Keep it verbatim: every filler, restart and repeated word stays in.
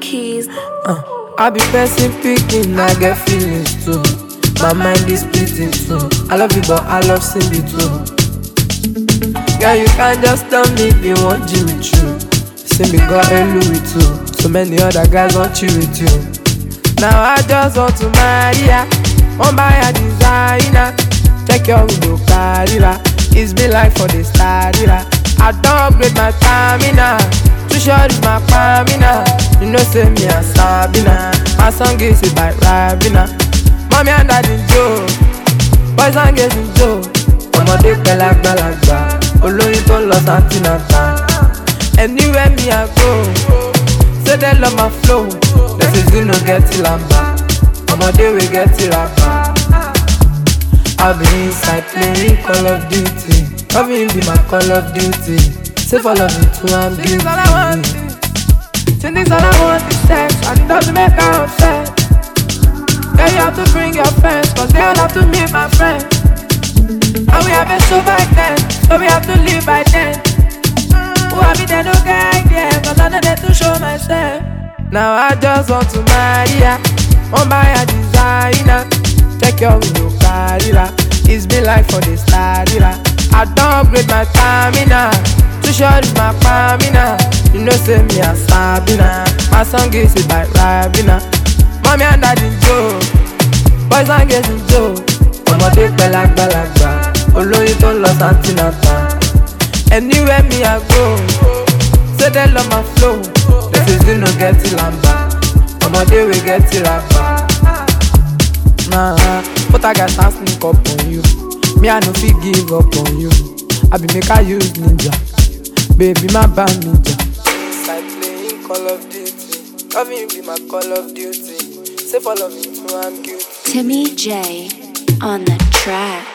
keys. Uh, I be person picking, I get feelings too. My mind is splitting too. I love you, but I love Cindy too. Girl, you can't just tell me if you want Jimmy Choo. See me got a Louis too. So many other guys want you with you. Now I just want to marry ya. One buy a designer. Check your window, carriera. It's been like for the starter. I don't upgrade my stamina. Too short is my stamina. You know say me a Sabina. My song is it by Rabina. Mommy and daddy Joe. Boys and girls in Joe. Ọmọdé pẹ̀lú àgbàlagbà. Olóyin tó lọ Santinata. Anywhere me I go. Say they love my flow. This is you no get it lamba. Ọmọdé we get it rapper. I'll be inside playing Call of Duty. Loving be my Call of Duty. Say follow me to I'm guilty. This all I want. This all I want is sex. And it doesn't make her upset. Yeah, you have to bring your friends, cause they all have to meet my friends. And we have a show by then, so we have to live by then. Who have me there, no guy there, cause I know there to show myself. Now I just want to marry ya. One buy a designer. Check your window, carriera. It's been like for the starter. I don't upgrade my stamina. Too short is my stamina. You know say me a Sabina. My song is it by Rabina. Mommy and daddy Joe. Boys and girls in Joe. Ọmọdé pẹ̀lú àgbàlagbà. Olóyin tó lọ Santinata. Anywhere me I go. Say they love my flow. This is you no get it lamba. Ọmọdé we get it rapper. Nah, but I got to sneak up on you. Me I no fit give up on you. I be make I use ninja. Baby my band ninja. Inside playing Call of Duty. Loving you be my Call of Duty. Say follow me to I'm guilty. Timmy J on the track.